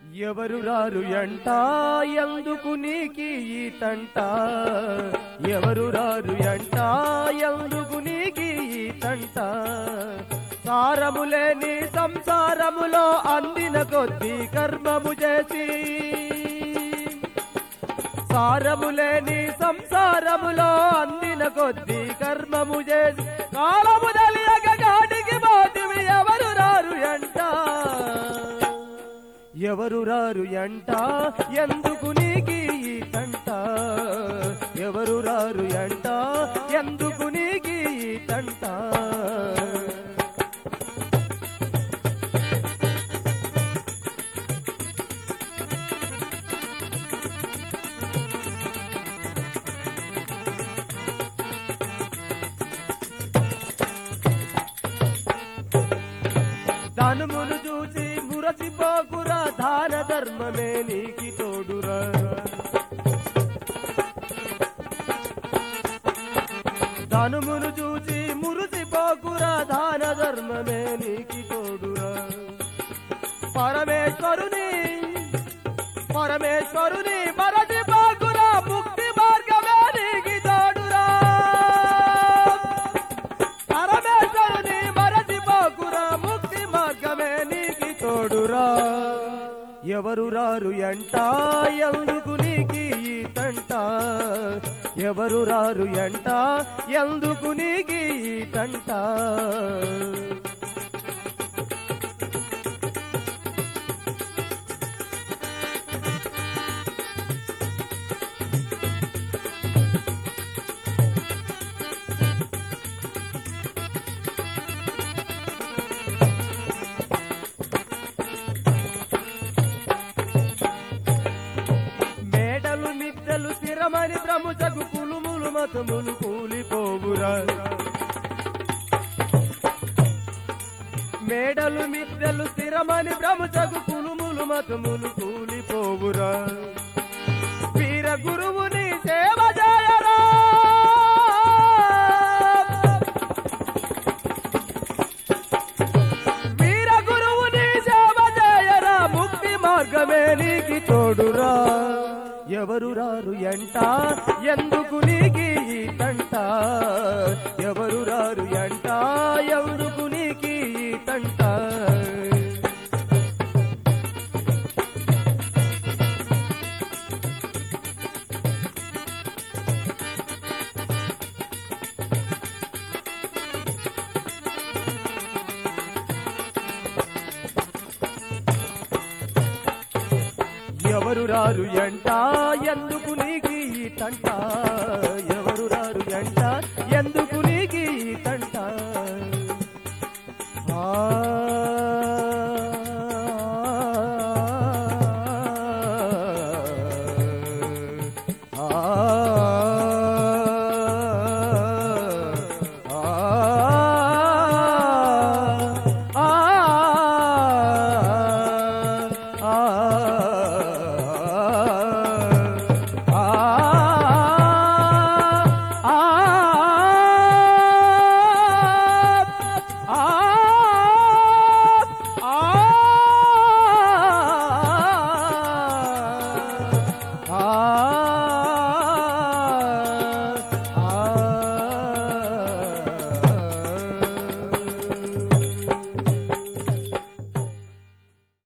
ఎవరు రారు ఎంట ఎందుకు నీకి ఈ తంట ఎవరు రారు ఎంట ఎందుకు నీకి ఈ తంట సారములేని సంసారములో అందిన కొద్ది కర్మము చేసి సారములేని సంసారములో అందిన కొద్ది కర్మము చేసి కాలము తెలియక గాడికి పోతివి ఎవరు రారు ఎంట ఎవరు రారు ఎంట ఎందుకు నీకి ఈ తంట ఎవరు రారు ఎంట ఎందుకు నీకి ఈ తంట ధనమును చూసి మురసిపోకురా దాన ధర్మమే నీకి తోడురా ధనమును చూసి మురసిపోకురా దాన ధర్మమే నీకి తోడురా పరమేశ్వరుని మరచిపోకురా ముక్తి మార్గమే నీకి తోడురా పరమేశ్వరుని మరచిపోకురా ముక్తి మార్గమే నీకి తోడురా ఎవరు రారు ఎంట ఎందుకు నీకి ఈ తంట ఎవరు రారు ఎంట ఎందుకు నీకి ఈ తంట స్థిరమని బ్రహ్మచగు కులుములు మతములు కూలిపోవురా మేడలు మిద్దెలు స్థిరమని బ్రహ్మచగు కులుములు మతములు కూలిపోవురా వీర గురువుని సేవ చేయరా వీర గురువుని సేవ చేయరా ముక్తి మార్గమే నీకి తోడురా ఎవరు రారు ఎంట ఎందుకు నీకి ఈ తంట ఎవరు రారు ఎంట ఎందుకు నీకి ఈ తంట ఎవరు రారు ఎంట ఎందుకు నీకి ఈ తంట